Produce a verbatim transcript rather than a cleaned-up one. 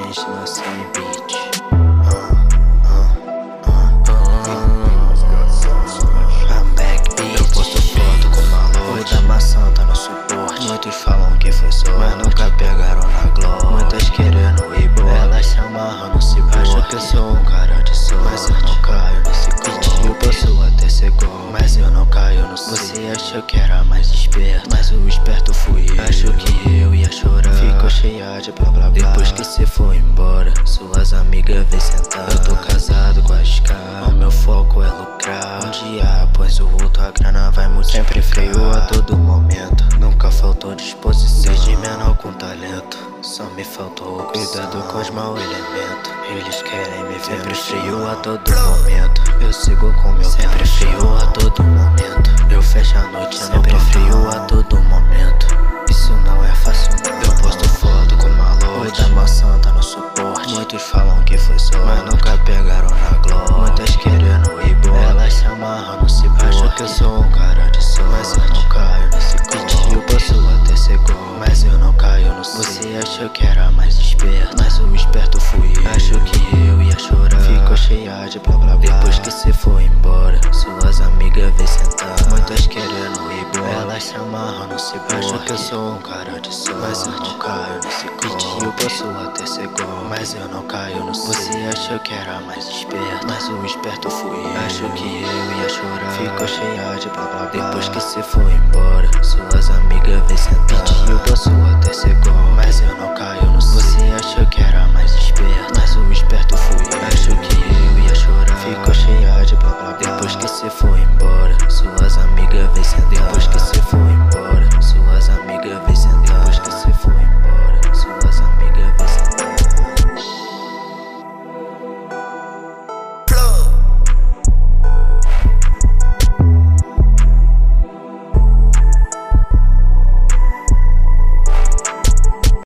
Mente no sem beat. I'm back, bitch. Eu posto foto com malote. O da maçã tá no suporte. Muitos falam que foi sorte, mas nunca pegaram na glória. Muitas querendo ir embora, elas se amarram no cipó. Acho que eu sou um cara de sorte, mas eu não caio nesse beat. Eu posso até ser gol, mas eu não caio no ciclo. Você achou que era mais esperto, mas o esperto fui eu. Acho que eu ia chorar, ficou cheia de blá blá blá. Depois que cê foi embora, suas amigas vêm sentar. Eu tô casado com a escala, o meu foco é lucrar. Um dia após o outro a grana vai muito. Sempre freio a todo momento, nunca faltou disposição. Desde menor com talento, só me faltou cuidado com os mau elementos. Eles querem me ver sempre frio a todo momento. Eu sigo com meu sempre frio a todo momento. Eu fecho a noite sempre frio a todo momento. Isso não é fácil não. Eu posto foto com malote. O da maçã tá no suporte. Muitos falam que foi sorte, mas nunca pegaram na glória. Muitas querendo ir embora, elas se amarram no cipó. Acho que eu sou um cara de sorte, mas eu não caio nesse beat. Eu posso até ser gol, mas eu não caio no ciclo. Você achou que era mais esperto, mas o esperto fui eu. Acho que eu ia chorar, ficou cheia de blá blá blá. Depois que cê foi embora, suas amigas vêm sentar. Muitas querendo ir embora, elas se amarram no cipó. Acho que eu sou um cara de sorte, mas eu não caio nesse beat. Eu posso até ser gol, mas eu não caio no ciclo. Você achou que era mais esperto, mas o esperto fui eu. Acho que eu ia chorar, ficou cheia de blá blá blá. Depois que cê foi embora, suas amigas